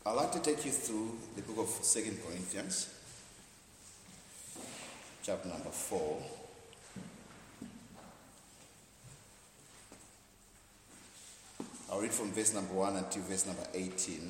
I'd like to take you through the book of 2 Corinthians, chapter number 4. I'll read from verse number 1 until verse number 18.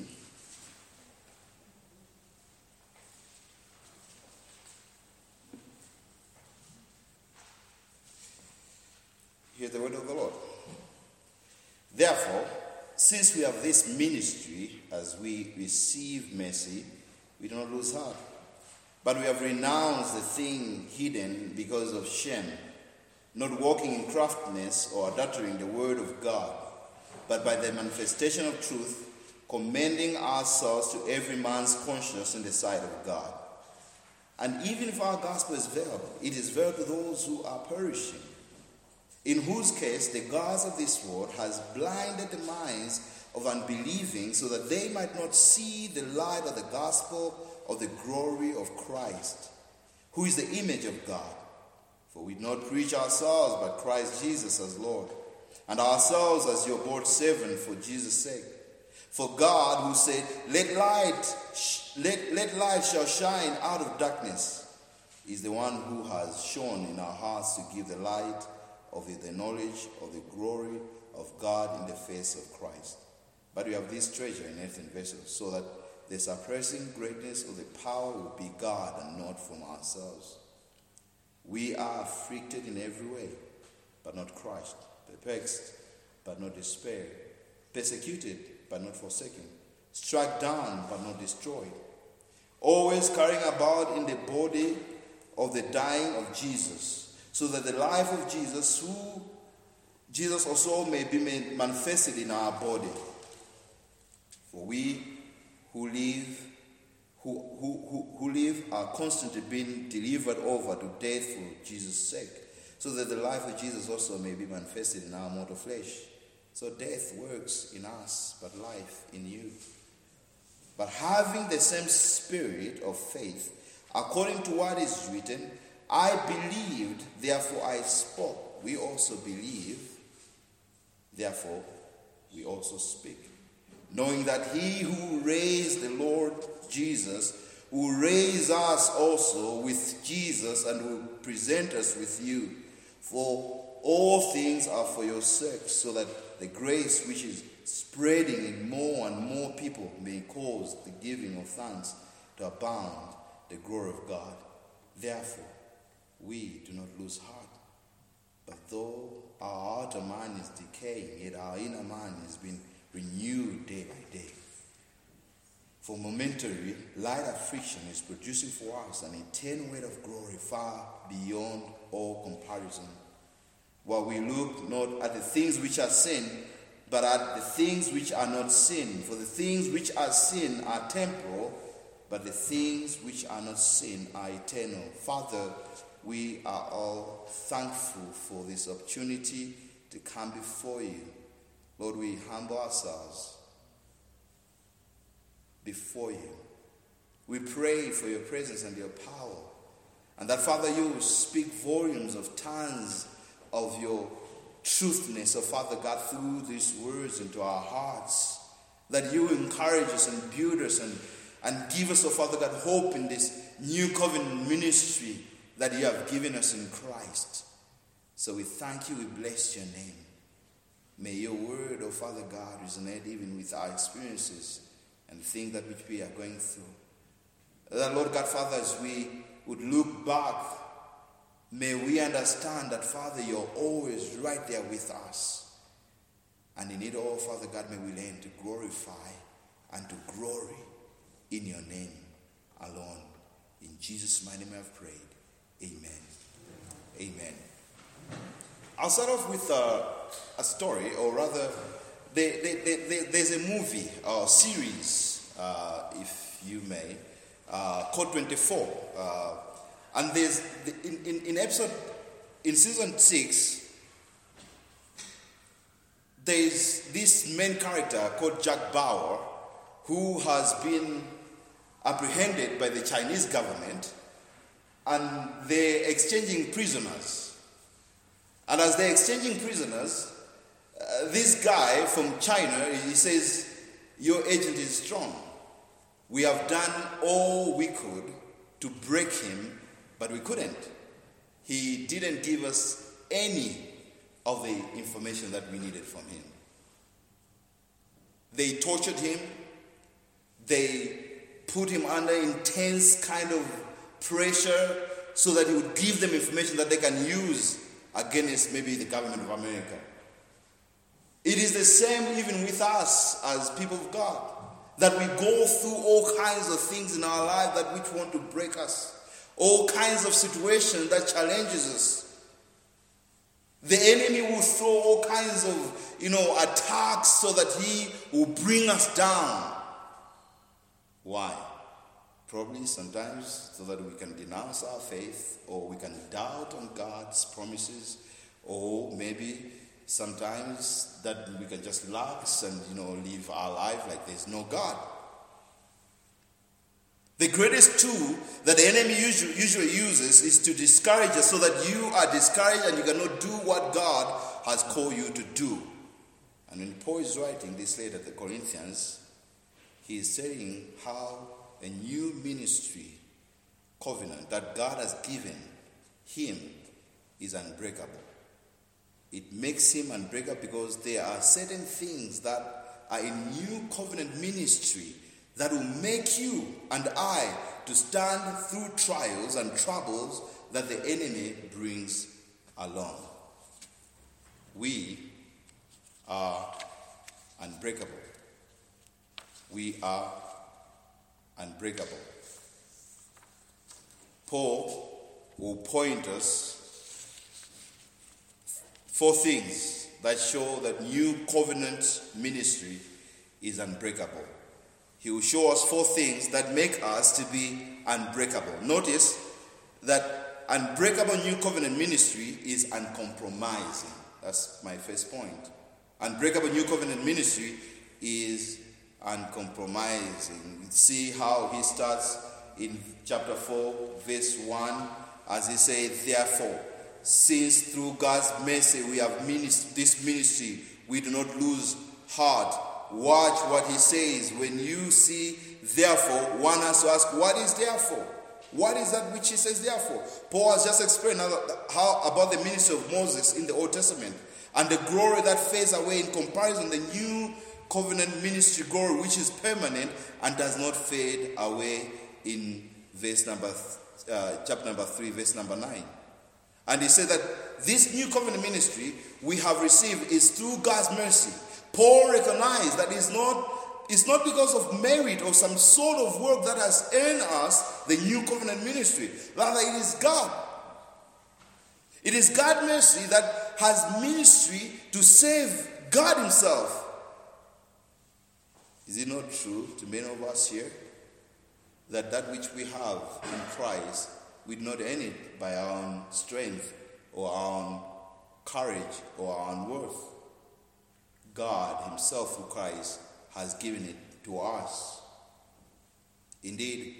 Hear the word of the Lord. Therefore, since we have this ministry, as we receive mercy, we do not lose heart. But we have renounced the thing hidden because of shame, not walking in craftiness or adultering the word of God, but by the manifestation of truth, commending ourselves to every man's conscience in the sight of God. And even if our gospel is veiled, it is veiled to those who are perishing, in whose case the gods of this world has blinded the minds of unbelieving, so that they might not see the light of the gospel of the glory of Christ, who is the image of God. For we do not preach ourselves, but Christ Jesus as Lord, and ourselves as your bought servant for Jesus' sake. For God, who said, let light shall shine out of darkness, is the one who has shone in our hearts to give the light of the knowledge of the glory of God in the face of Christ. But we have this treasure in earthen vessels, so that the surpassing greatness of the power will be God and not from ourselves. We are afflicted in every way, but not crushed, perplexed, but not despaired, persecuted, but not forsaken, struck down, but not destroyed, always carrying about in the body of the dying of Jesus, so that the life of Jesus also may be manifested in our body. For we who live are constantly being delivered over to death for Jesus' sake, so that the life of Jesus also may be manifested in our mortal flesh. So death works in us, but life in you. But having the same spirit of faith, according to what is written, I believed, therefore I spoke. We also believe, therefore we also speak. Knowing that he who raised the Lord Jesus will raise us also with Jesus and will present us with you. For all things are for your sake, so that the grace which is spreading in more and more people may cause the giving of thanks to abound the glory of God. Therefore, we do not lose heart. But though our outer man is decaying, yet our inner man is being renewed day by day. For momentary light affliction is producing for us an eternal weight of glory far beyond all comparison. While we look not at the things which are seen, but at the things which are not seen. For the things which are seen are temporal, but the things which are not seen are eternal. Father, we are all thankful for this opportunity to come before you. Lord, we humble ourselves before you. We pray for your presence and your power. And that, Father, you will speak volumes of tons of your truthness, oh Father God, through these words into our hearts. That you encourage us and build us and give us, oh Father God, hope in this new covenant ministry that you have given us in Christ. So we thank you, we bless your name. May your word, oh Father God, resonate even with our experiences and things that which we are going through. That, Lord God, Father, as we would look back, may we understand that, Father, you're always right there with us. And in it all, Father God, may we learn to glorify and to glory in your name alone. In Jesus' mighty name I've prayed. Amen. Amen. I'll start off with a story, or rather, there's a movie or series, if you may, called 24. And there's in season 6, there's this main character called Jack Bauer, who has been apprehended by the Chinese government, and they're exchanging prisoners. And as they're exchanging prisoners, this guy from China, he says, your agent is strong. We have done all we could to break him, but we couldn't. He didn't give us any of the information that we needed from him. They tortured him. They put him under intense kind of pressure so that he would give them information that they can use against maybe the government of America. It is the same even with us as people of God, that we go through all kinds of things in our life that which want to break us, all kinds of situations that challenges us. The enemy will throw all kinds of, attacks so that he will bring us down. Why? Probably sometimes so that we can denounce our faith, or we can doubt on God's promises, or maybe sometimes that we can just relax and, live our life like there's no God. The greatest tool that the enemy usually uses is to discourage us so that you are discouraged and you cannot do what God has called you to do. And when Paul is writing this letter to the Corinthians, he is saying how a new ministry covenant that God has given him is unbreakable. It makes him unbreakable because there are certain things that are in new covenant ministry that will make you and I to stand through trials and troubles that the enemy brings along. We are unbreakable. We are unbreakable. Paul will point us 4 things that show that new covenant ministry is unbreakable. He will show us 4 things that make us to be unbreakable. Notice that unbreakable new covenant ministry is uncompromising. That's my first point. Unbreakable new covenant ministry is uncompromising. See how he starts in chapter 4, verse 1, as he says, therefore, since through God's mercy we have this ministry, we do not lose heart. Watch what he says. When you see therefore, one has to ask, what is therefore? What is that which he says therefore? Paul has just explained how about the ministry of Moses in the Old Testament and the glory that fades away in comparison the new covenant ministry glory, which is permanent and does not fade away, in chapter number 3, verse number 9. And he said that this new covenant ministry we have received is through God's mercy. Paul recognized that it's not because of merit or some sort of work that has earned us the new covenant ministry. Rather, it is God. It is God's mercy that has ministry to save God himself. Is it not true to many of us here that which we have in Christ, we do not earn it by our own strength or our own courage or our own worth? God himself through Christ has given it to us. Indeed,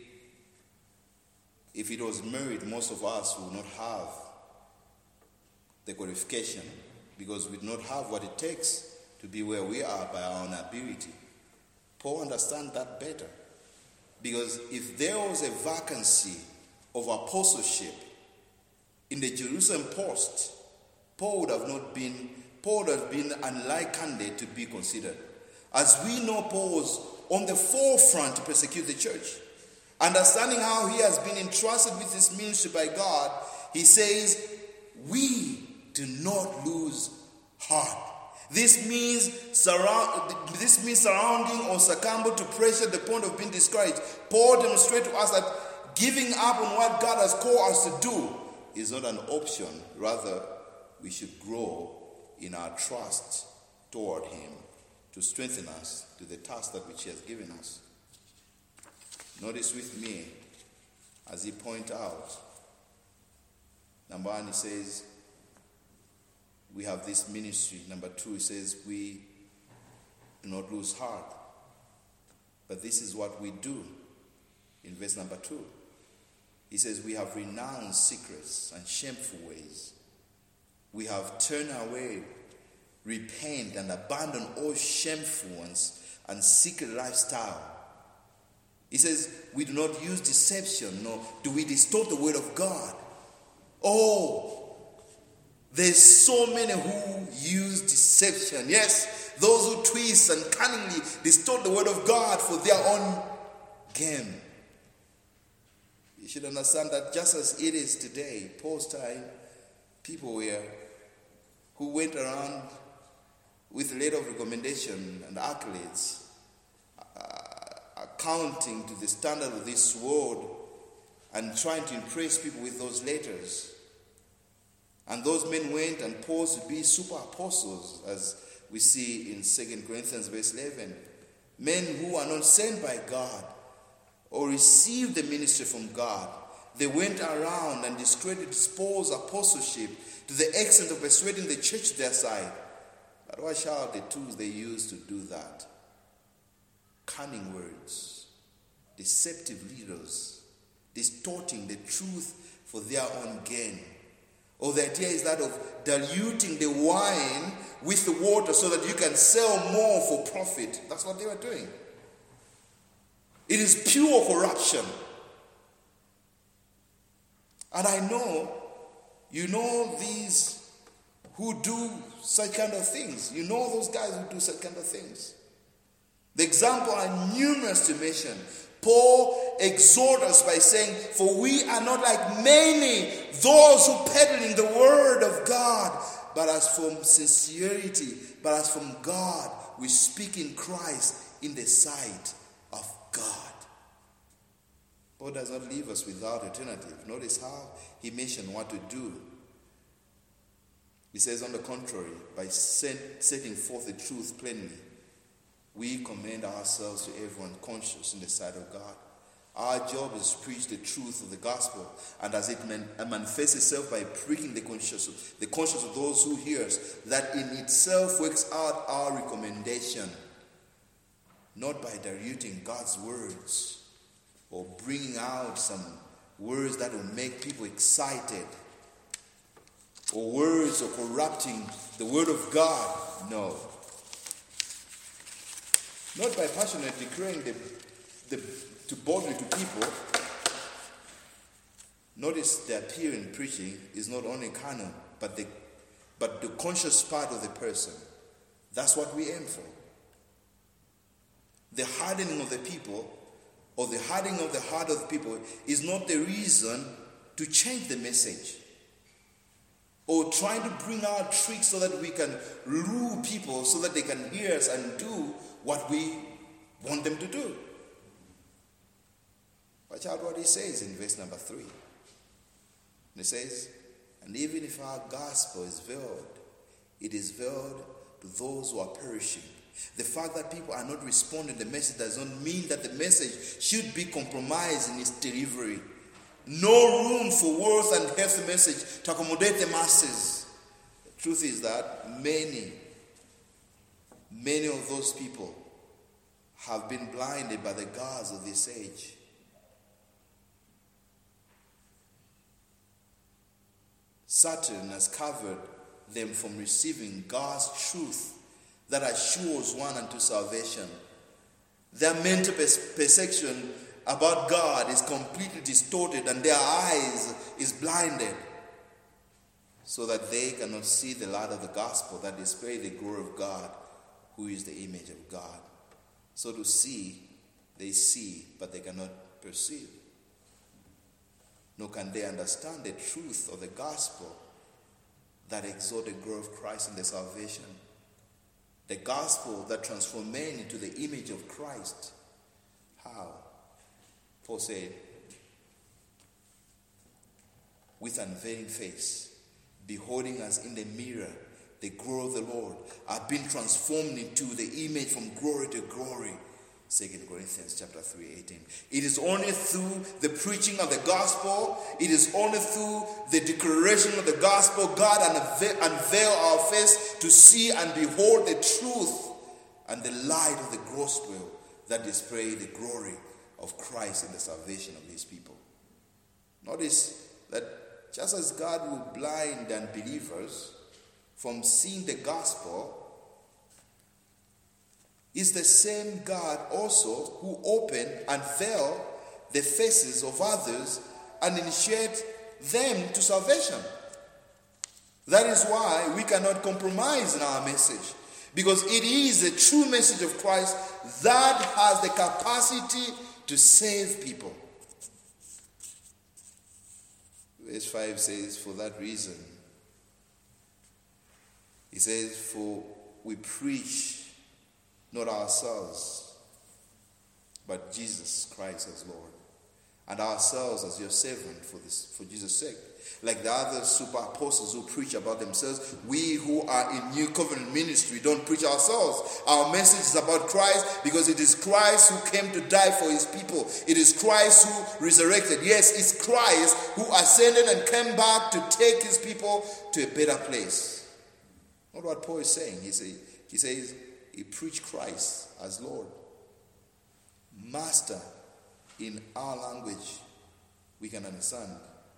if it was merit, most of us would not have the qualification, because we do not have what it takes to be where we are by our own ability. Paul understands that better, because if there was a vacancy of apostleship in the Jerusalem post, Paul would have been unlike candidate to be considered. As we know, Paul was on the forefront to persecute the church. Understanding how he has been entrusted with this ministry by God, he says, we do not lose heart. This means surrounding or succumbing to pressure at the point of being discouraged. Paul demonstrates to us that giving up on what God has called us to do is not an option. Rather, we should grow in our trust toward him to strengthen us to the task that which he has given us. Notice with me, as he points out, number 1, he says, we have this ministry. Number 2, he says, we do not lose heart. But this is what we do. In verse number 2, he says, we have renounced secrets and shameful ways. We have turned away, repent, and abandoned all shameful ones and secret lifestyle. He says, we do not use deception, nor do we distort the word of God. Oh, there's so many who use deception. Yes, those who twist and cunningly distort the word of God for their own gain. You should understand that just as it is today, Paul's time, people who went around with a letter of recommendation and accolades, accounting to the standard of this world and trying to impress people with those letters. And those men went and posed to be super apostles, as we see in 2 Corinthians verse 11. Men who are not sent by God or received the ministry from God. They went around and discredited Paul's apostleship to the extent of persuading the church to their side. But watch out the tools they used to do that. Cunning words, deceptive leaders, distorting the truth for their own gain. Or the idea is that of diluting the wine with the water so that you can sell more for profit. That's what they were doing. It is pure corruption. And I know, you know these who do such kind of things. You know those guys who do such kind of things. The example are numerous to mention. Paul exhorts us by saying, for we are not like many, those who peddling the word of God, but as from sincerity, but as from God, we speak in Christ in the sight of God. Paul does not leave us without alternative. Notice how he mentioned what to do. He says, on the contrary, by setting forth the truth plainly, we commend ourselves to everyone conscious in the sight of God. Our job is to preach the truth of the gospel, and as it manifests itself by pricking the conscience of those who hear us, that in itself works out our recommendation, not by diluting God's words or bringing out some words that will make people excited, or words of corrupting the word of God. No. Not by passionately declaring to boldly to people. Notice the appeal in preaching is not only carnal, but the conscious part of the person. That's what we aim for. The hardening of the people, or the hardening of the heart of the people, is not the reason to change the message, or trying to bring out tricks so that we can lure people so that they can hear us and do what we want them to do. Watch out what he says in verse number 3. He says, and even if our gospel is veiled, it is veiled to those who are perishing. The fact that people are not responding to the message does not mean that the message should be compromised in its delivery. No room for worth and healthy message to accommodate the masses. The truth is that many of those people have been blinded by the gods of this age. Satan has covered them from receiving God's truth that assures one unto salvation. Their mental perception about God is completely distorted, and their eyes is blinded, so that they cannot see the light of the gospel that displays the glory of God, who is the image of God. So to see, they see, but they cannot perceive. Nor can they understand the truth of the gospel that exalts the glory of Christ in the salvation. The gospel that transforms men into the image of Christ. How? Paul said, with unveiling face, beholding as in the mirror the glory of the Lord, are being transformed into the image from glory to glory. 2 Corinthians chapter 3:18. It is only through the preaching of the gospel, it is only through the declaration of the gospel, God unveil our face to see and behold the truth and the light of the gospel that display the glory of Christ in the salvation of these people. Notice that just as God will blind unbelievers from seeing the gospel, is the same God also who opened and veiled the faces of others and initiate them to salvation. That is why we cannot compromise in our message, because it is a true message of Christ that has the capacity to save people. Verse 5 says, for that reason, he says, for we preach not ourselves, but Jesus Christ as Lord, and ourselves as your servant for Jesus' sake. Like the other super apostles who preach about themselves, we who are in New Covenant ministry don't preach ourselves. Our message is about Christ, because it is Christ who came to die for his people. It is Christ who resurrected. Yes, it's Christ who ascended and came back to take his people to a better place. Not what Paul is saying. He says he preached Christ as Lord, Master in our language we can understand.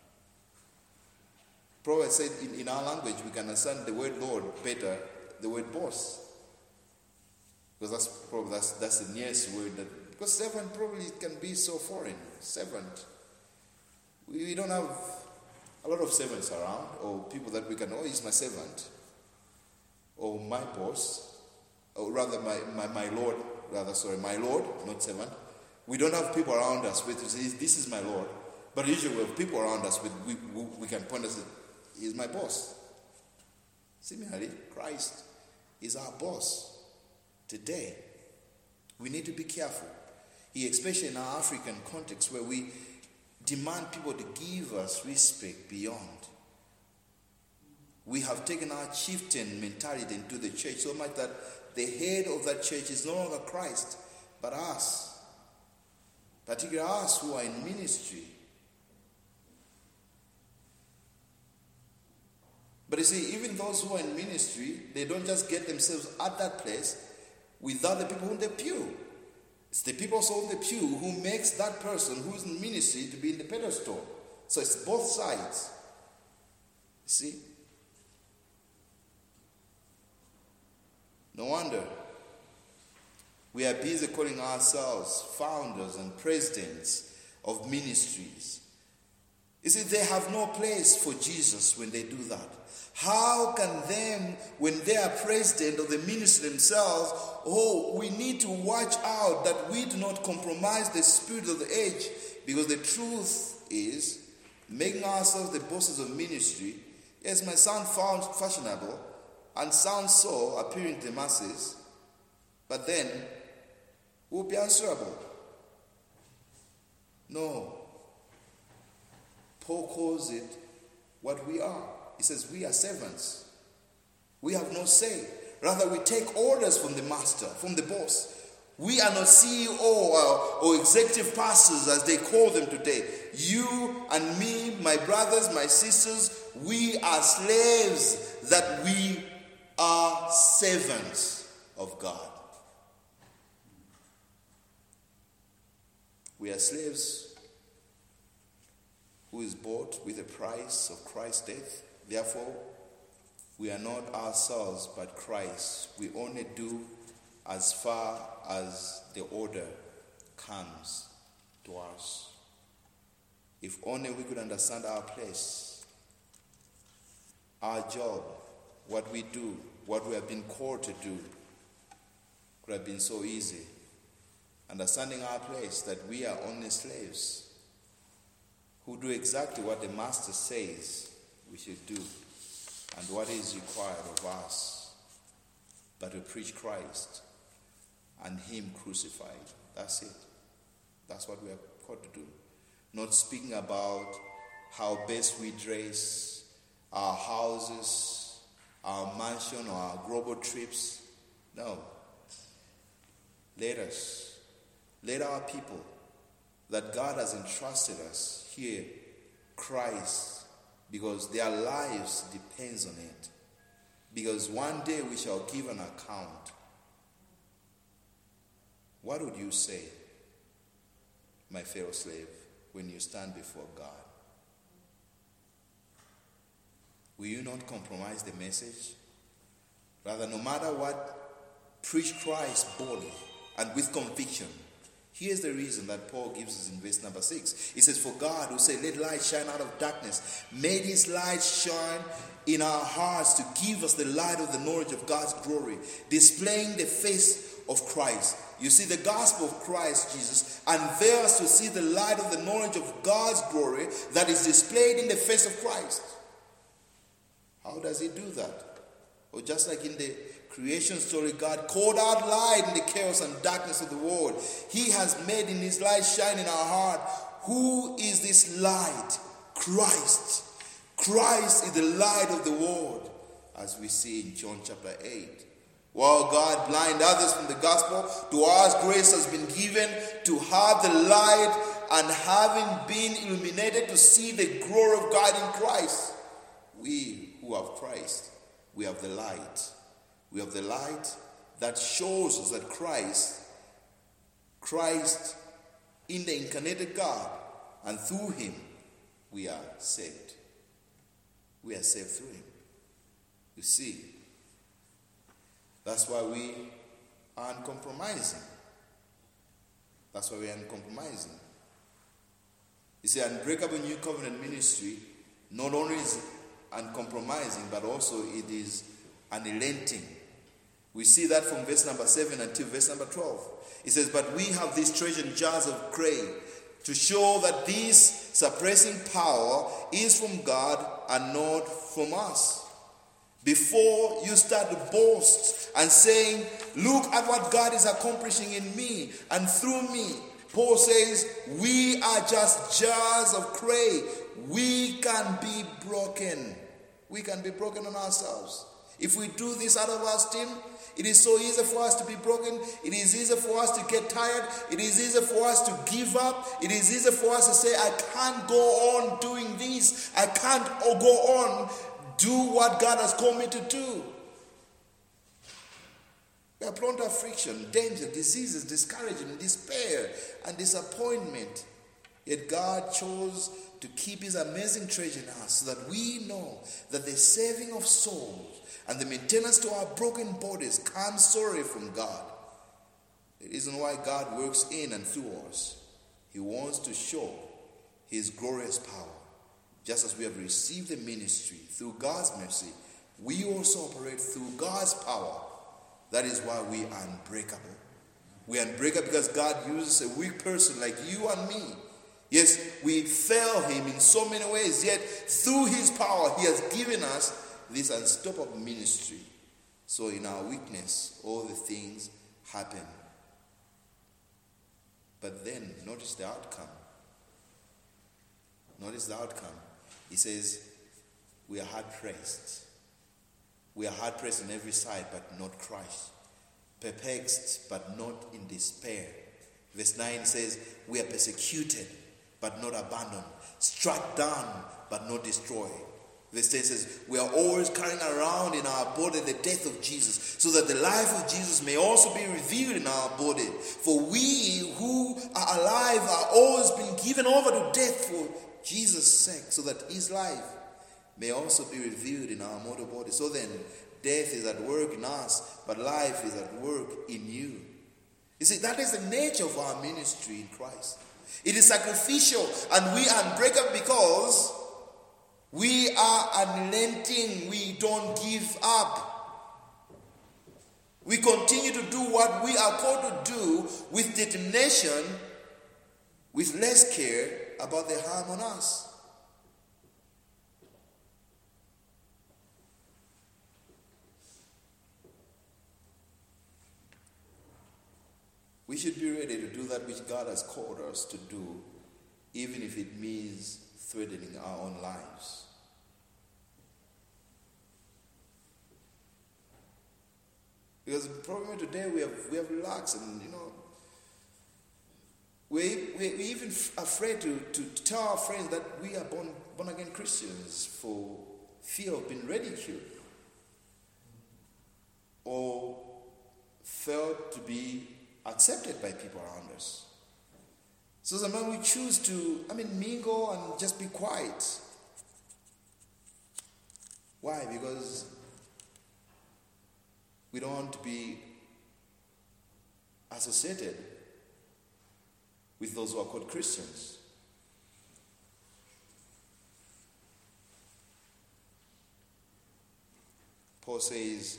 Proverbs said in our language we can understand the word Lord better, the word boss. Because that's the nearest word that, because servant probably can be so foreign. Servant. We don't have a lot of servants around, or people that we can, oh, he's my servant, or my boss, or rather my Lord, my Lord, not servant. We don't have people around us with, this is my Lord. But usually we have people around us with, we can point us, he's my boss. Similarly, Christ is our boss. Today, we need to be careful. Especially in our African context, where we demand people to give us respect beyond. We have taken our chieftain mentality into the church so much that the head of that church is no longer Christ, but us. Particularly us who are in ministry. But you see, even those who are in ministry, they don't just get themselves at that place without the people on the pew. It's the people also on the pew who makes that person who's in ministry to be in the pedestal. So it's both sides. You see? No wonder we are busy calling ourselves founders and presidents of ministries. You see, they have no place for Jesus when they do that. How can them, when they are president of the ministry themselves, we need to watch out that we do not compromise the spirit of the age, because the truth is, making ourselves the bosses of ministry, yes, might sound fashionable and sound so appealing to the masses, but then we'll be answerable. No. Paul calls it what we are. He says we are servants. We have no say. Rather, we take orders from the master, from the boss. We are not CEO or executive pastors, as they call them today. You and me, my brothers, my sisters, we are slaves, that we are servants of God. We are slaves who is bought with the price of Christ's death. Therefore, we are not ourselves but Christ. We only do as far as the order comes to us. If only we could understand our place, our job, what we do, what we have been called to do, could have been so easy. Understanding our place, that we are only slaves who do exactly what the master says we should do and what is required of us, but to preach Christ and him crucified. That's it. That's what we are called to do. Not speaking about how best we dress, our houses, our mansion, or our global trips. No. Let our people that God has entrusted us hear Christ, because their lives depends on it. Because one day we shall give an account. What would you say, my fellow slave, when you stand before God? Will you not compromise the message? Rather, no matter what preach Christ boldly and with conviction. Here's the reason that Paul gives us in verse number 6. He says, for God, who said, let light shine out of darkness, made his light shine in our hearts to give us the light of the knowledge of God's glory, displaying the face of Christ. You see, the gospel of Christ Jesus unveils to see the light of the knowledge of God's glory that is displayed in the face of Christ. How does he do that? Or just like in the creation story, God called out light in the chaos and darkness of the world. He has made in his light shine in our heart. Who is this light? Christ. Christ is the light of the world, as we see in John chapter 8. While God blinded others from the gospel, to us grace has been given to have the light, and having been illuminated to see the glory of God in Christ. We who have Christ, we have the light. We have the light that shows us that Christ in the incarnated God, and through him we are saved. We are saved through him. You see, that's why we are uncompromising. That's why we are uncompromising. You see, Unbreakable New Covenant ministry not only is uncompromising, but also it is unrelenting. We see that from verse number 7 until verse number 12. It says, but we have this treasure in jars of clay to show that this suppressing power is from God and not from us. Before you start to boast and saying, look at what God is accomplishing in me and through me, Paul says, we are just jars of clay. We can be broken. We can be broken on ourselves. If we do this out of our steam, it is so easy for us to be broken. It is easy for us to get tired. It is easy for us to give up. It is easy for us to say, I can't go on doing this. I can't go on do what God has called me to do. We are prone to affliction, danger, diseases, discouragement, despair, and disappointment. Yet God chose to keep his amazing treasure in us so that we know that the saving of souls and the maintenance to our broken bodies comes solely from God. The reason why God works in and through us, he wants to show his glorious power. Just as we have received the ministry through God's mercy, we also operate through God's power. That is why we are unbreakable. We are unbreakable because God uses a weak person like you and me. Yes, we fail him in so many ways, yet through his power, he has given us this unstoppable ministry. So in our weakness, all the things happen. But then, notice the outcome. Notice the outcome. He says, we are hard-pressed. We are hard-pressed on every side, but not crushed. Perplexed, but not in despair. Verse 9 says, we are persecuted, but not abandoned. Struck down, but not destroyed. Verse 10 says, we are always carrying around in our body the death of Jesus, so that the life of Jesus may also be revealed in our body. For we who are alive are always being given over to death for Jesus' sake, so that his life may also be revealed in our mortal body. So then, death is at work in us, but life is at work in you. You see, that is the nature of our ministry in Christ. It is sacrificial, and we are unbreakable because we are unrelenting. We don't give up. We continue to do what we are called to do with determination, with less care about the harm on us. We should be ready to do that which God has called us to do, even if it means threatening our own lives. Because the problem today, we have relaxed, and we're even afraid to tell our friends that we are born again Christians for fear of being ridiculed or felt to be accepted by people around us. So sometimes we choose to, mingle and just be quiet. Why? Because we don't want to be associated with those who are called Christians. Paul says,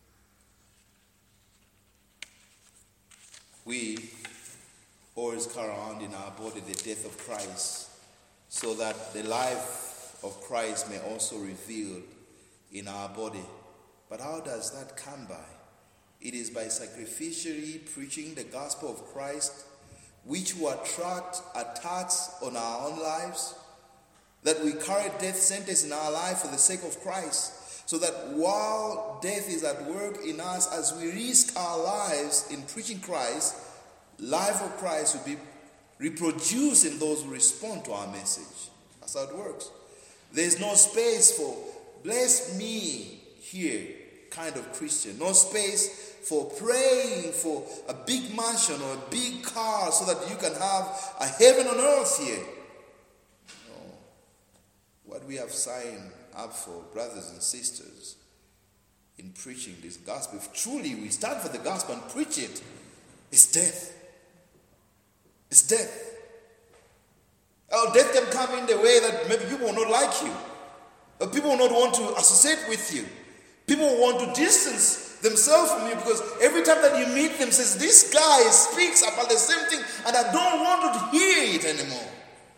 we always carry around in our body the death of Christ, so that the life of Christ may also revealed in our body. But how does that come by? It is by sacrificially preaching the gospel of Christ, which will attract attacks on our own lives, that we carry death sentence in our life for the sake of Christ, so that while death is at work in us, as we risk our lives in preaching Christ, life of Christ will be reproduced in those who respond to our message. That's how it works. There's no space for bless me here kind of Christian. No space for praying for a big mansion or a big car so that you can have a heaven on earth here. No. What we have signed up for, brothers and sisters, in preaching this gospel, if truly we stand for the gospel and preach it, it's death. It's death. Oh, death can come in the way that maybe people will not like you. Or people will not want to associate with you. People will want to distance themselves from you because every time that you meet them, says, this guy speaks about the same thing and I don't want to hear it anymore.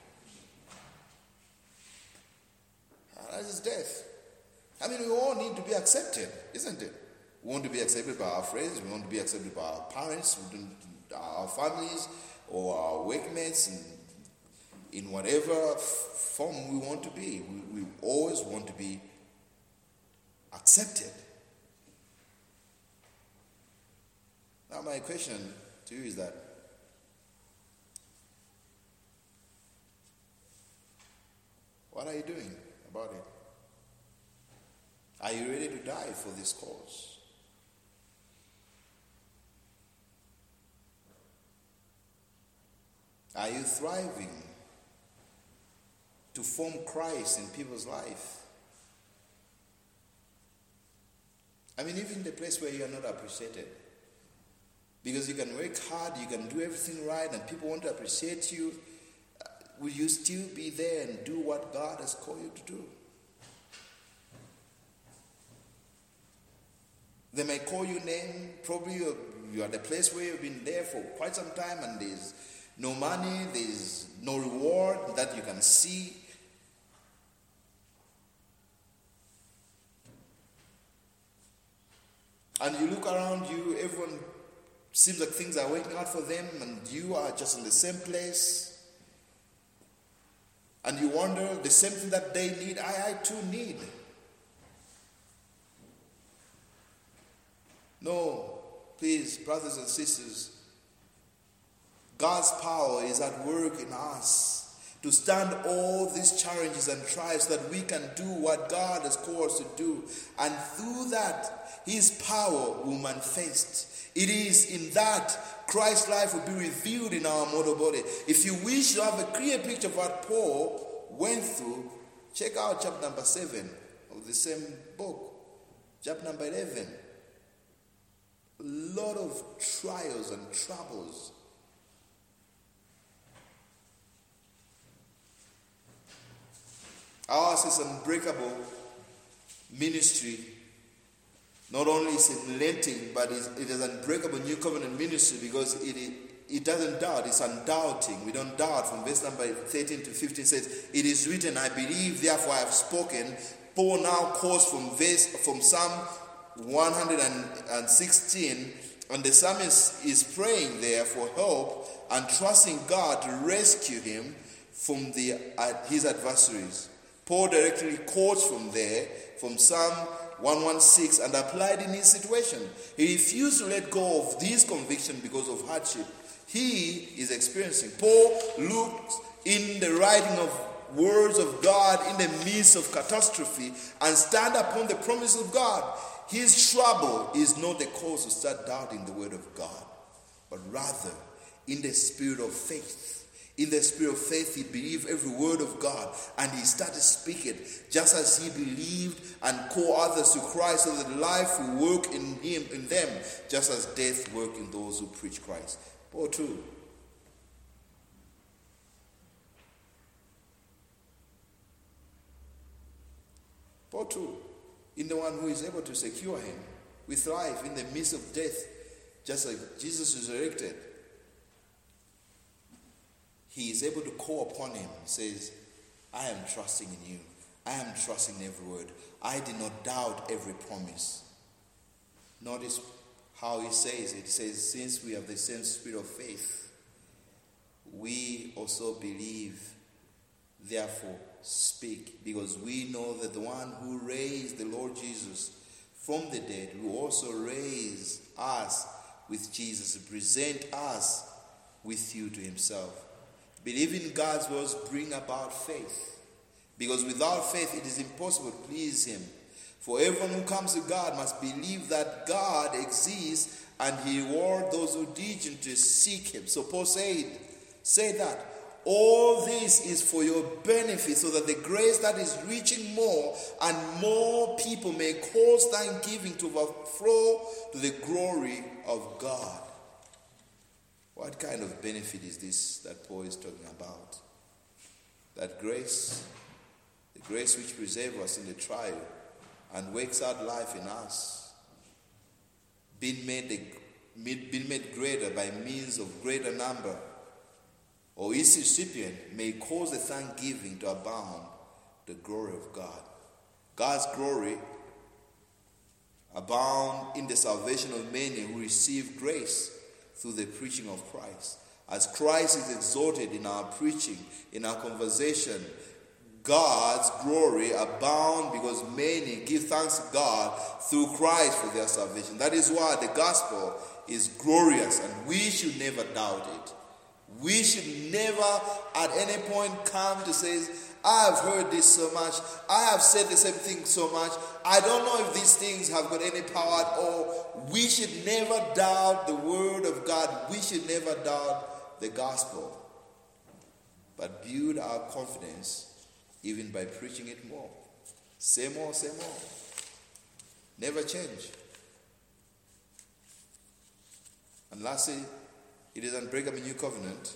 That is death. I mean, we all need to be accepted, isn't it? We want to be accepted by our friends. We want to be accepted by our parents, our families, or our workmates, and in whatever form we want to be. We always want to be accepted. Now my question to you is that, what are you doing about it? Are you ready to die for this cause? Are you thriving to form Christ in people's life? I mean, even the place where you are not appreciated. Because you can work hard, you can do everything right, and people want to appreciate you. Will you still be there and do what God has called you to do? They may call you name, probably you are the place where you've been there for quite some time and there's no money, there's no reward that you can see. And you look around you, everyone seems like things are working out for them and you are just in the same place. And you wonder, the same thing that they need, I too need. No, please, brothers and sisters, God's power is at work in us to stand all these challenges and trials so that we can do what God has called us to do. And through that, His power will manifest. It is in that Christ's life will be revealed in our mortal body. If you wish to have a clear picture of what Paul went through, check out chapter number 7 of the same book. Chapter number 11. A lot of trials and troubles. Ours is an unbreakable ministry. Not only is it relenting, but it is an unbreakable new covenant ministry because it doesn't doubt, it's undoubting. We don't doubt. From verse number 13 to 15 says, it is written, I believe, therefore I have spoken. Paul now quotes from Psalm 116, and the psalmist is praying there for help and trusting God to rescue him from his adversaries. Paul directly quotes from there, from Psalm 116, and applied in his situation. He refused to let go of this conviction because of hardship he is experiencing. Paul looks in the writing of words of God in the midst of catastrophe and stand upon the promise of God. His trouble is not the cause to start doubting the word of God, but rather in the spirit of faith, In the spirit of faith, he believed every word of God, and he started speaking, just as he believed and called others to Christ, so that life will work in them, just as death worked in those who preach Christ. Paul too. Paul too, in the one who is able to secure him with life in the midst of death, just like Jesus resurrected. He is able to call upon him. He says, I am trusting in you. I am trusting every word. I did not doubt every promise. Notice how he says it. He says, since we have the same spirit of faith, we also believe, therefore speak, because we know that the one who raised the Lord Jesus from the dead will also raise us with Jesus and present us with you to himself. Believing God's words bring about faith, because without faith it is impossible to please him. For everyone who comes to God must believe that God exists, and he rewards those who diligently seek him. So Paul say that all this is for your benefit, so that the grace that is reaching more and more people may cause thanksgiving to overflow to the glory of God. What kind of benefit is this that Paul is talking about? That grace, the grace which preserves us in the trial and wakes out life in us, being made greater by means of greater number, or its recipient may cause the thanksgiving to abound, the glory of God. God's glory abound in the salvation of many who receive grace through the preaching of Christ. As Christ is exalted in our preaching, in our conversation, God's glory abound because many give thanks to God through Christ for their salvation. That is why the gospel is glorious, and we should never doubt it. We should never at any point come to say, I have heard this so much, I have said the same thing so much, I don't know if these things have got any power at all. We should never doubt the word of God. We should never doubt the gospel, but build our confidence even by preaching it more. Say more, say more. Never change. And lastly, it is unbreakable in New Covenant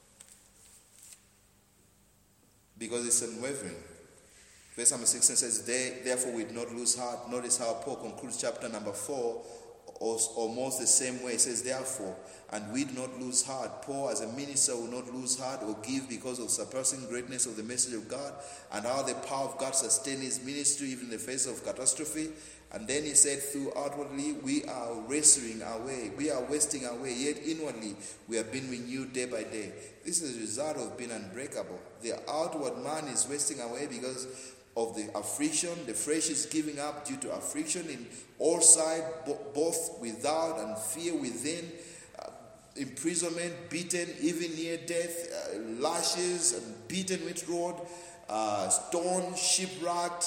because it's unwavering. Verse number 16 says, therefore we do not lose heart. Notice how Paul concludes chapter number 4 almost the same way. It says, therefore, and we do not lose heart. Paul, as a minister, will not lose heart or give because of surpassing greatness of the message of God, and how the power of God sustained his ministry even in the face of catastrophe. And then he said, through outwardly we are wasting away, yet inwardly we have been renewed day by day. This is a result of being unbreakable. The outward man is wasting away because of the affliction. The flesh is giving up due to affliction in all sides, both without and fear within, imprisonment, beaten, even near death, lashes, and beaten with rod, stoned, shipwrecked,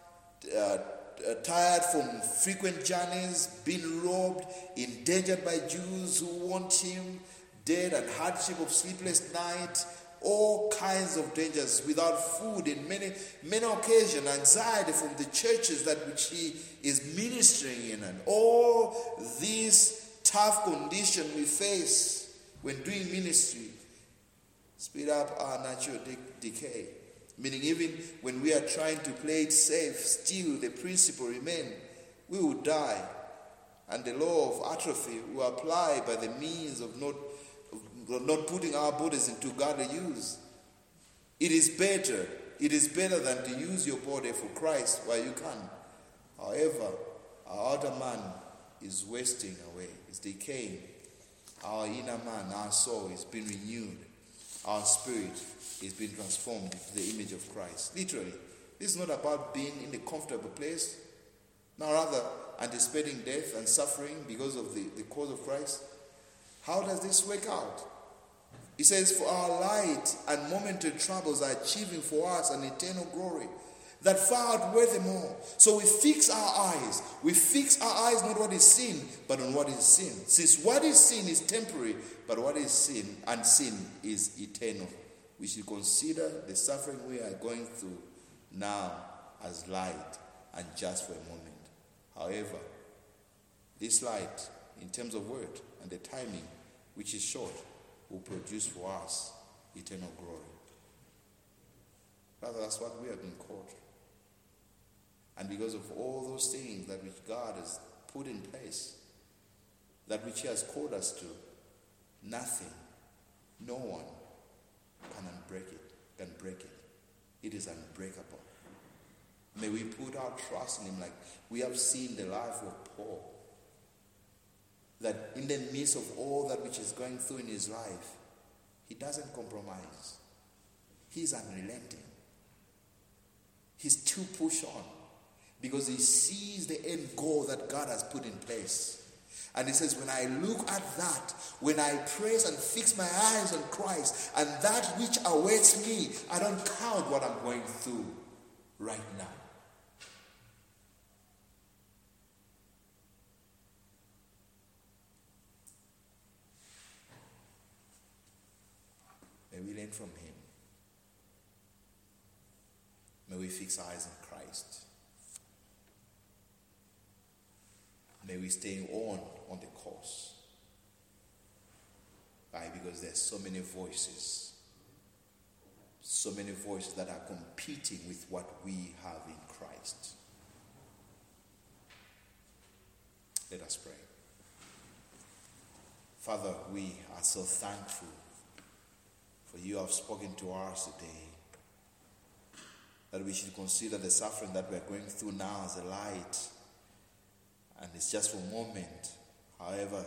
tired from frequent journeys, being robbed, endangered by Jews who want him dead, and hardship of sleepless night, all kinds of dangers, without food in many occasions, anxiety from the churches that which he is ministering in, and all these tough conditions we face when doing ministry speed up our natural decay. Meaning even when we are trying to play it safe, still the principle remains. We will die. And the law of atrophy will apply by the means of not putting our bodies into godly use. It is better than to use your body for Christ while you can. However, our outer man is wasting away, is decaying. Our inner man, our soul, is being renewed. Our spirit is being transformed into the image of Christ. Literally, this is not about being in a comfortable place, no, rather anticipating death and suffering because of the cause of Christ. How does this work out? He says, for our light and momentary troubles are achieving for us an eternal glory that far outweighs them all. So we fix our eyes. We fix our eyes not on what is seen, but on what is seen. Since what is seen is temporary, but what is seen, unseen, is eternal. we should consider the suffering we are going through now as light and just for a moment. However, this light, in terms of word and the timing, which is short, will produce for us eternal glory. Rather, that's what we have been called. And because of all those things that which God has put in place, that which He has called us to, nothing, no one can break it. It is unbreakable. May we put our trust in Him, like we have seen the life of Paul, that in the midst of all that which is going through in his life, he doesn't compromise. He's unrelenting. He's too push on because he sees the end goal that God has put in place. And he says, when I look at that, when I praise and fix my eyes on Christ and that which awaits me, I don't count what I'm going through right now. May we learn from him. May we fix our eyes on Christ. May we stay on the course. Why? Because there's so many voices that are competing with what we have in Christ. Let us pray. Father, we are so thankful for you have spoken to us today, that we should consider the suffering that we are going through now as a light, and it's just for a moment. However,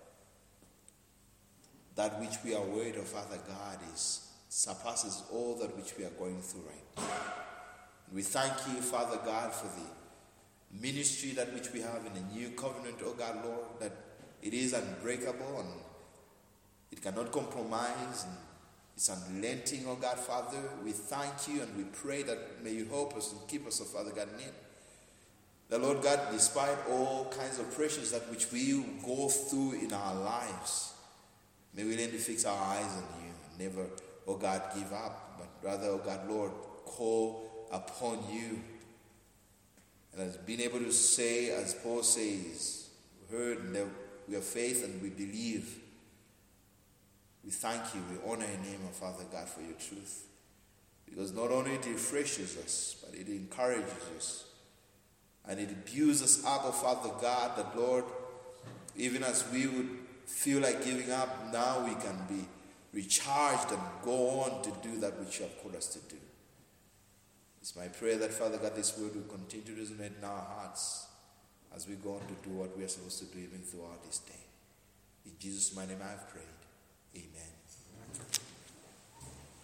that which we are worried of, Father God, surpasses all that which we are going through right now. We thank you, Father God, for the ministry that which we have in the new covenant, oh God, Lord, that it is unbreakable and it cannot compromise, and it's unrelenting, oh God, Father. We thank you and we pray that may you help us and keep us, oh Father God, in it. The Lord God, despite all kinds of pressures that which we go through in our lives, may we learn to fix our eyes on you and never, oh God, give up, but rather, oh God, Lord, call upon you. And as being able to say, as Paul says, we heard and we have faith and we believe. We thank you, we honor your name, oh Father God, for your truth. Because not only it refreshes us, but it encourages us. And it builds us up, oh Father God, that Lord, even as we would feel like giving up, now we can be recharged and go on to do that which you have called us to do. It's my prayer that, Father God, this word will continue to resonate in our hearts as we go on to do what we are supposed to do even throughout this day. In Jesus' mighty name I have prayed. Amen.